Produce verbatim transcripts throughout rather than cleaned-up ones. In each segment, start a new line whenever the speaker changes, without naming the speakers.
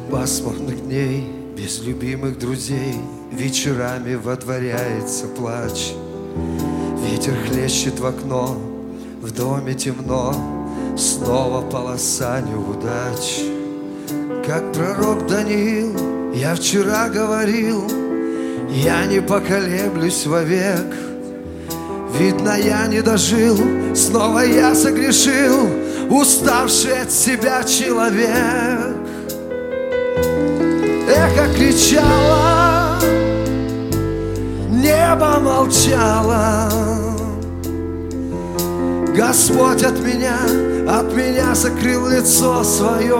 Пасмурных дней, без любимых друзей, вечерами водворяется плач. Ветер хлещет в окно, в доме темно, снова полоса неудач. Как пророк Даниил, я вчера говорил, я не поколеблюсь вовек. Видно, я не дожил, снова я согрешил, уставший от себя человек. Эхо кричало, небо молчало. Господь от меня, от меня закрыл лицо свое.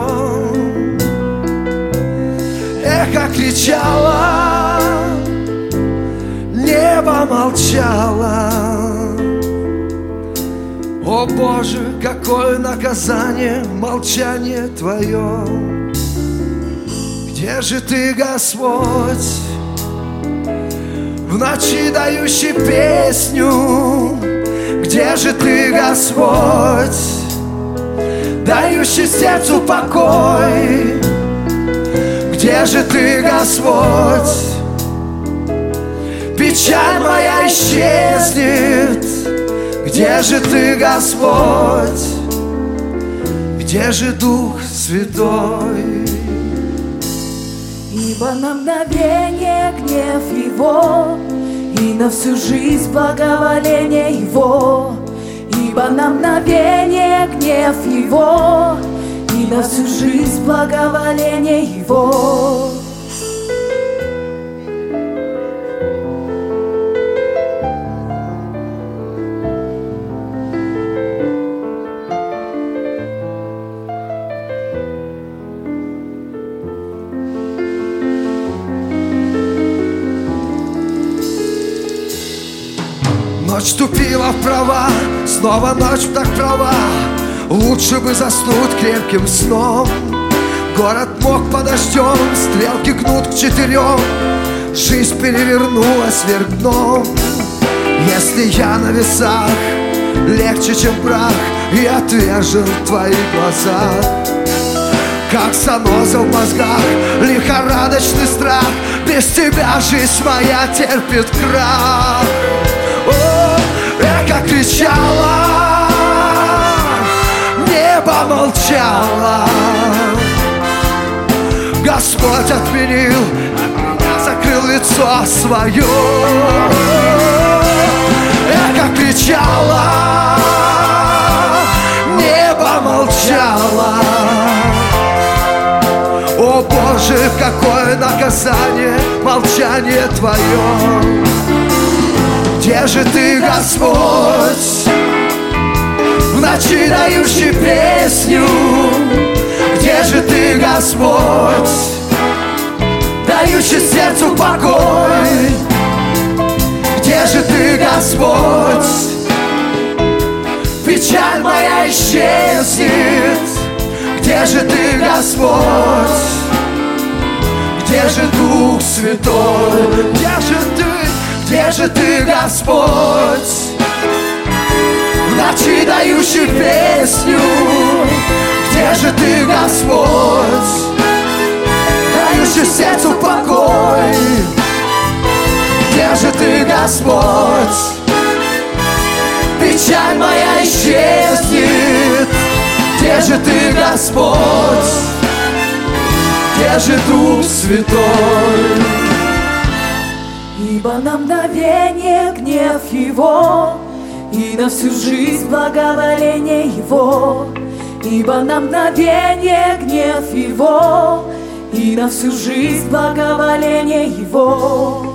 Эхо кричало, небо молчало. О Боже, какое наказание, молчание Твое. Где же Ты, Господь, в ночи дающий песню? Где же Ты, Господь, дающий сердцу покой? Где же Ты, Господь, печаль моя исчезнет? Где же Ты, Господь, где же Дух Святой?
Ибо на мгновение гнев Его, и на всю жизнь благоволение Его. Ибо на мгновение гнев Его, и на всю жизнь благоволение Его.
Ночь вступила в права, снова ночь так права. Лучше бы заснуть крепким сном. Город мог под дождем, стрелки гнут к четырем. Жизнь перевернулась вверх дном. Если я на весах легче, чем прах, я отвержен в твоих глазах. Как заноза в мозгах, лихорадочный страх. Без тебя жизнь моя терпит крах. Эхо кричало, небо молчало. Господь отменил, закрыл лицо свое. Эхо кричало, небо молчало. О Боже, какое наказание, молчание Твое. Где же Ты, Господь, в ночи дающий песню? Где же Ты, Господь, дающий сердцу покой? Где же Ты, Господь, печаль моя исчезнет? Где же Ты, Господь, где же Дух Святой? Где же Ты? Где же Ты, Господь, в ночи дающий песню? Где же Ты, Господь, дающий сердцу покой? Где же Ты, Господь, печаль моя исчезнет? Где же Ты, Господь, где же Дух Святой?
Ибо на мгновение гнев Его, и на всю жизнь благоволение Его. Ибо на мгновение гнев Его, и на всю жизнь благоволение Его.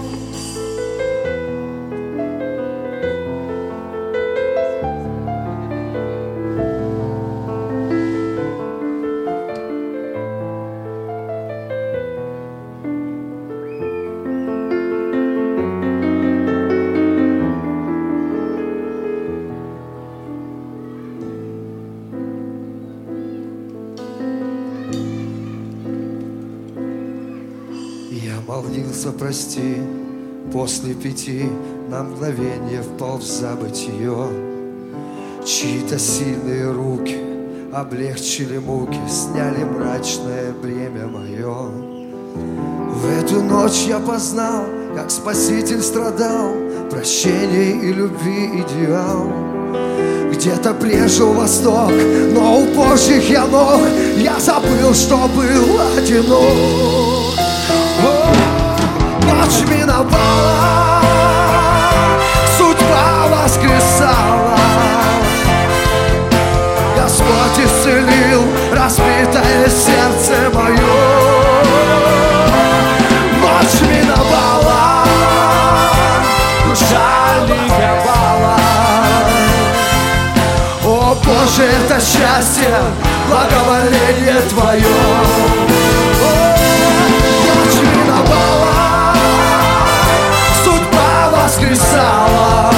Молился, прости, после пяти на мгновение впал в забытье. Чьи-то сильные руки облегчили муки, сняли мрачное бремя мое. В эту ночь я познал, как Спаситель страдал, прощение и любви идеал. Где-то прежил Восток, но у Божьих я ног я забыл, что был одинок. О, ночь миновала, судьба воскресала, Господь исцелил разбитое сердце мое. Ночь миновала, душа ликовала. О Боже, это счастье, благоволение Твое. Ночь миновала, судьба воскресала,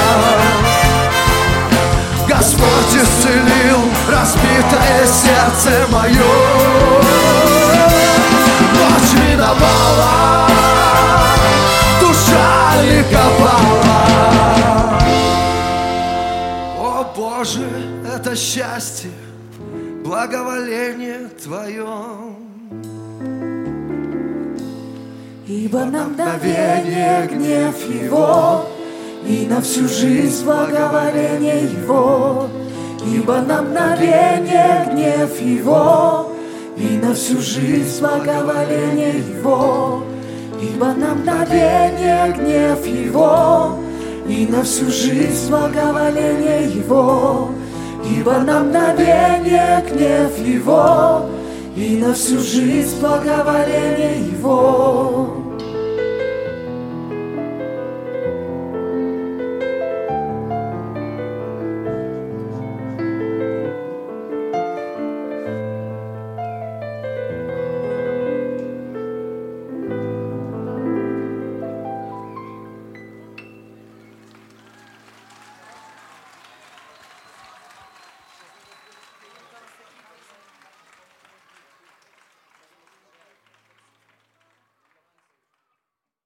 Господь исцелил разбитое сердце мое. Ночь миновала, душа ликовала. О Боже, это счастье, благоволение Твое.
Ибо на мгновение гнев Его, и на всю жизнь благоволение Его. Ибо на мгновение гнев Его, и на всю жизнь благоволение Его. Ибо на мгновение гнев Его, и на всю жизнь благоволение Его. Ибо на мгновение гнев Его, и на всю жизнь благоволение Его.